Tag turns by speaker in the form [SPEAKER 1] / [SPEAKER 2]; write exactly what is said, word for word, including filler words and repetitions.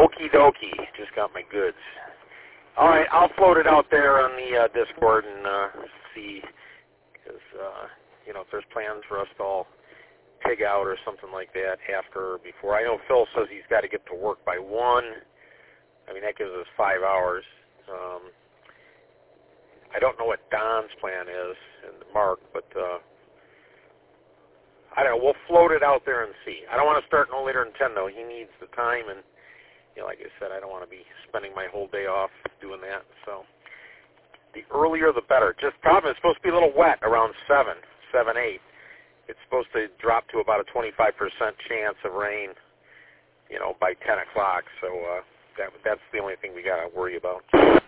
[SPEAKER 1] Okie dokie. Just got my goods. All right, I'll float it out there on the uh, Discord and uh, see, because, uh, you know, if there's plans for us to all pig out or something like that after or before. I know Phil says he's got to get to work by one. I mean, that gives us five hours. Um, I don't know what Don's plan is, and Mark, but uh, I don't know. We'll float it out there and see. I don't want to start no later than ten, though. He needs the time, and, you know, like I said, I don't want to be spending my whole day off doing that. So the earlier, the better. Just problem, it's supposed to be a little wet around seven, seven, eight. It's supposed to drop to about a twenty-five percent chance of rain, you know, by ten o'clock. So uh, that, that's the only thing we got to worry about.